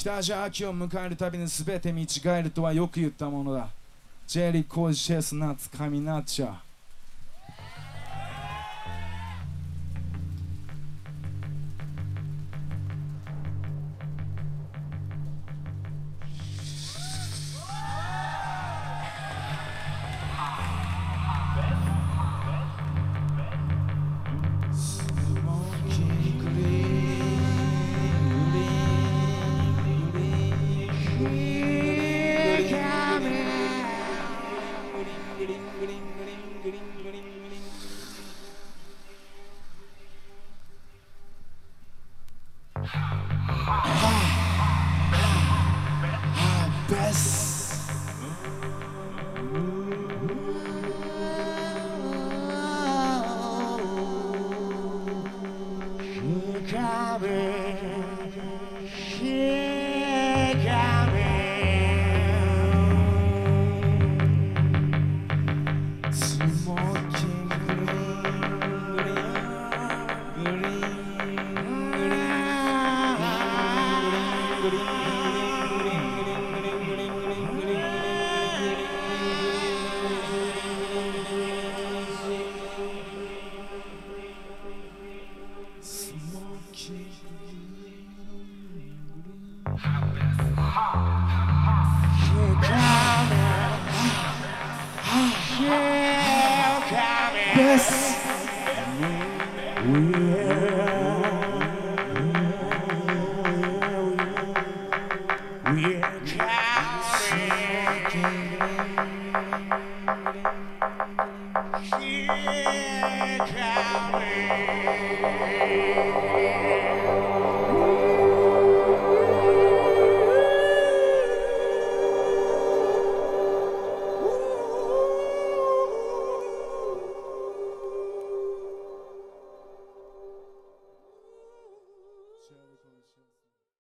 北アジア秋を迎えるたびに全て見違えるとはよく言ったものだ。ジェリー、コージ、シェスナッツ、カミナッチャー。 Yeah.